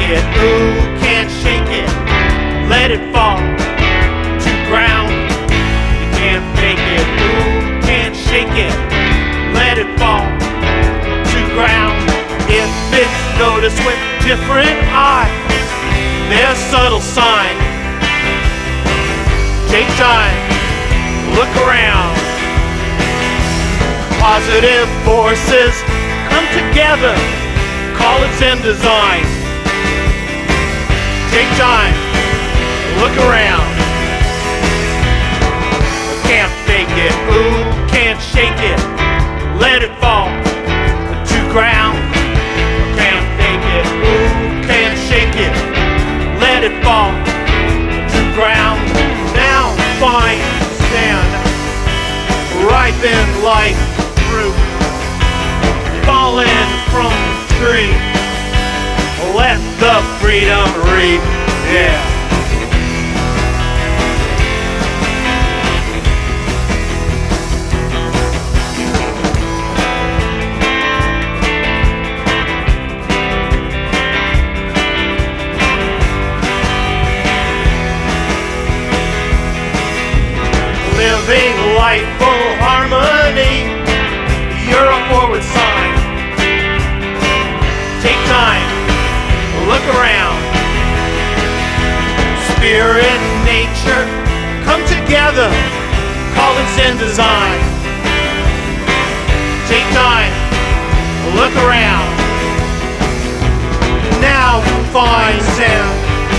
it, ooh, can't shake it. Let it fall to ground. You can't fake it, ooh, can't shake it. Let it fall to ground. If it's noticed with different eye, there's subtle sign. Take time, look around. Positive forces come together, call it Zen design. Take time, look around. Can't fake it, ooh, can't shake it. Let it fall to ground. Can't fake it, ooh, can't shake it. Let it fall to ground. Now find stand, ripen like fruit, falling from the tree. Let the freedom reap, yeah. Living life full harmony, you're a forward sign. Take time, look around. Spirit, nature, come together, call it Zen design. Take time, look around. Now find Zen,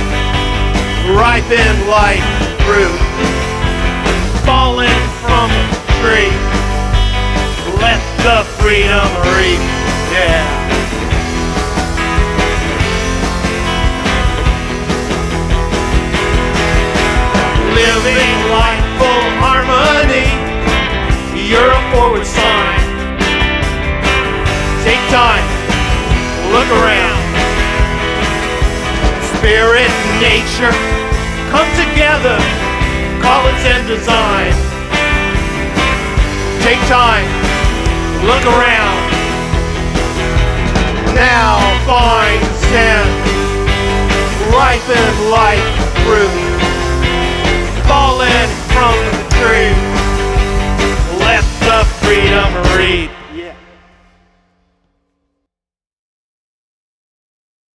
ripen like fruit, falling from a tree. Let the freedom reap, yeah. Living life full harmony, you're a forward sign. Take time, look around. Spirit, nature, come together, call it Zen design. Take time, look around. Now find